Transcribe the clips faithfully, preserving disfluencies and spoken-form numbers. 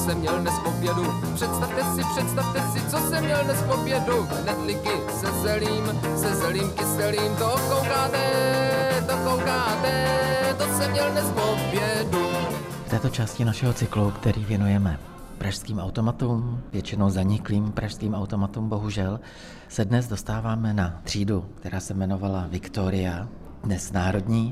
jsem měl dnes k obědu. Představte si, představte si, co jsem měl dnes k obědu. Knedlíky se zelím, se zelím kyselým. To koukáte, to koukáte, to jsem měl dnes k obědu. V této části našeho cyklu, který věnujeme pražským automatům, většinou zaniklým pražským automatům, bohužel, se dnes dostáváme na třídu, která se jmenovala Viktoria, dnes národní,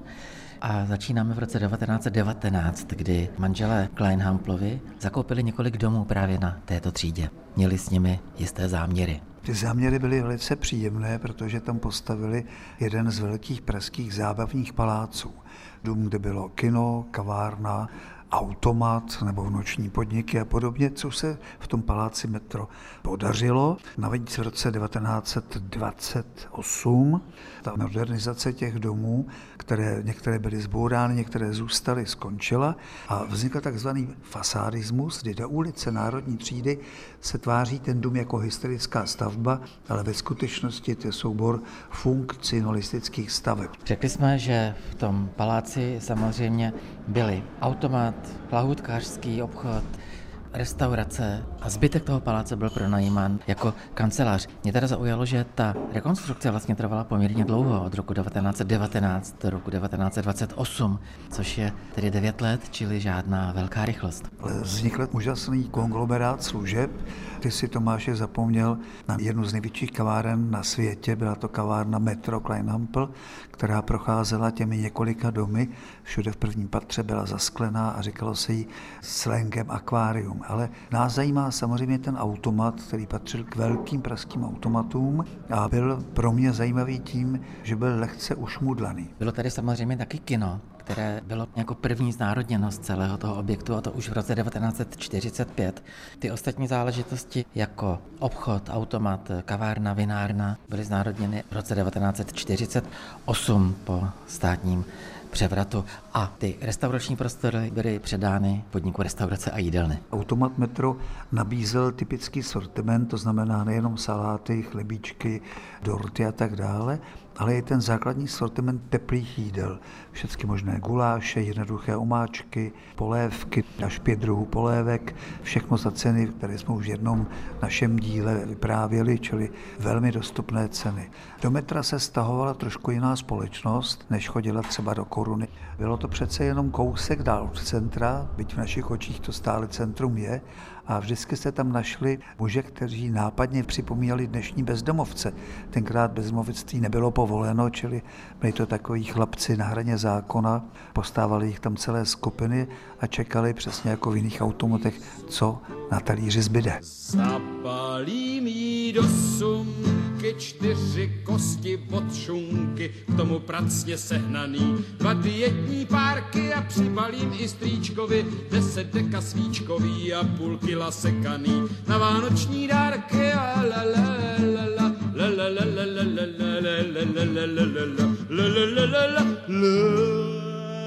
a začínáme v roce devatenáct set devatenáct, kdy manželé Kleinhamplovi zakoupili několik domů právě na této třídě. Měli s nimi jisté záměry. Ty záměry byly velice příjemné, protože tam postavili jeden z velkých pražských zábavních paláců. Dům, kde bylo kino, kavárna, automat nebo noční podniky a podobně, co se v tom paláci Metro podařilo. Navíc v roce devatenáct set dvacet osm ta modernizace těch domů, které některé byly zbourány, některé zůstaly, skončila a vznikl takzvaný fasádismus, kdy do ulice Národní třídy se tváří ten dům jako historická stavba, ale ve skutečnosti to je soubor funkcionalistických staveb. Řekli jsme, že v tom paláci samozřejmě byly automat, lahůdkářský obchod, restaurace a zbytek toho paláce byl pronajímán jako kancelář. Mě teda zaujalo, že ta rekonstrukce vlastně trvala poměrně dlouho, od roku devatenáct set devatenáct do roku devatenáct set dvacet osm, což je tedy devět let, čili žádná velká rychlost. Vznikl úžasný konglomerát služeb. Ty si, Tomáše, zapomněl na jednu z největších kaváren na světě, byla to kavárna Metro Kleinhampl, která procházela těmi několika domy, všude v prvním patře byla zasklená a říkalo se jí slangem akvárium. Ale nás zajímá samozřejmě ten automat, který patřil k velkým pražským automatům a byl pro mě zajímavý tím, že byl lehce ušmudlaný. Bylo tady samozřejmě taky kino, které bylo jako první znárodněnost celého toho objektu, a to už v roce devatenáct set čtyřicet pět. Ty ostatní záležitosti jako obchod, automat, kavárna, vinárna byly znárodněny v roce devatenáct set čtyřicet osm po státním převratu a ty restaurační prostory byly předány podniku Restaurace a jídelny. Automat Metro nabízel typický sortiment, to znamená nejenom saláty, chlebíčky, dorty a tak dále, ale i ten základní sortiment teplých jídel. Všechny možné guláše, jednoduché omáčky, polévky, až pět druhů polévek, všechno za ceny, které jsme už v jednom našem díle vyprávěli, čili velmi dostupné ceny. Do Metra se stahovala trošku jiná společnost, než chodila třeba do Koruny. Bylo to přece jenom kousek dál od centra, byť v našich očích to stále centrum je, a vždycky se tam našli muže, kteří nápadně připomínali dnešní bezdomovce. Tenkrát bezdomovectví nebylo povoleno, čili byli to takoví chlapci na hraně zákona, postávali jich tam celé skupiny a čekali přesně jako v jiných automatech, co na talíři zbyde. Zapalím jí do sumky čtyři kosti od šunky, k tomu pracně sehnaný dva dietní párky a přibalím i strýčkovi deset deka svíčkový a půl kila sekaný na vánoční dárky a la la la la la la la la la la la la la.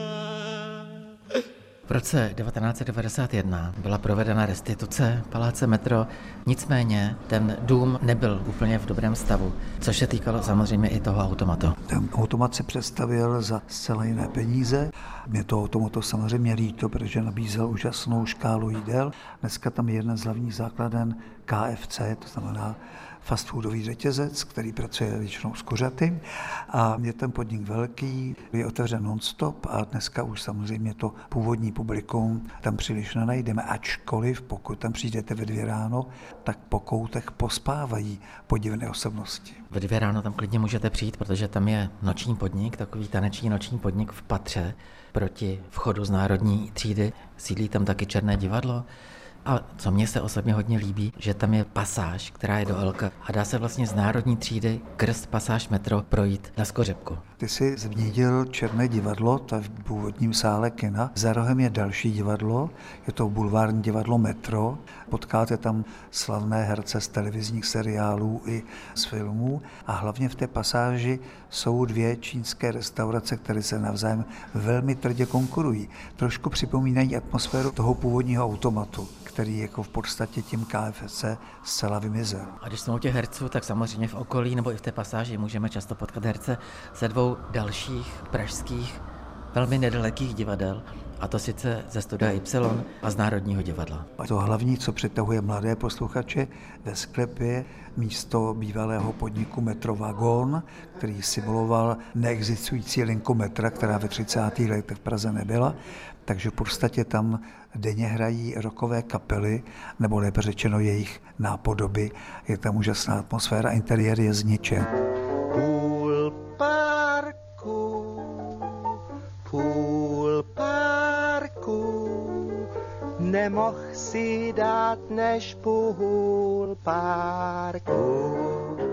V roce devatenáct set devadesát jedna byla provedena restituce paláce Metro, nicméně ten dům nebyl úplně v dobrém stavu, což se týkalo samozřejmě i toho automatu. Ten automat se představil za zcela jiné peníze. Mě to automatu samozřejmě líto, protože nabízel úžasnou škálu jídel. Dneska tam je jedna z hlavních základen K F C, to znamená fast foodový řetězec, který pracuje většinou s kuřaty. A je ten podnik velký, je otevřen non-stop a dneska už samozřejmě to původní publikum tam příliš nenajdeme, ačkoliv pokud tam přijdete ve dvě ráno, tak po koutech pospávají podivné osobnosti. Ve dvě ráno tam klidně můžete přijít, protože tam je noční podnik, takový taneční noční podnik v patře proti vchodu z Národní třídy. Sídlí tam taky Černé divadlo. A co mně se osobně hodně líbí, že tam je pasáž, která je do Elka a dá se vlastně z Národní třídy krz pasáž Metro projít na Skořepku. Ty jsi zmínil Černé divadlo, to je v původním sále kina. Za rohem je další divadlo, je to bulvární divadlo Metro. Potkáte tam slavné herce z televizních seriálů i z filmů a hlavně v té pasáži jsou dvě čínské restaurace, které se navzájem velmi tvrdě konkurují. Trošku připomínají atmosféru toho původního automatu, který jako v podstatě tím K F C zcela vymizel. A když jsme u těch herců, tak samozřejmě v okolí nebo i v té pasáži můžeme často potkat herce ze dvou dalších pražských velmi nedalekých divadel. a to sice ze Studia Y a z Národního divadla. A to hlavní, co přitahuje mladé posluchače, ve sklepě místo bývalého podniku Metrovagón, který simuloval neexistující linku metra, která ve třicátých letech v Praze nebyla, takže v podstatě tam denně hrají rockové kapely, nebo lépe řečeno jejich nápodoby. Je tam úžasná atmosféra, interiér je zničen. Půl parku, půl parku, nemoh si dát než půl parku.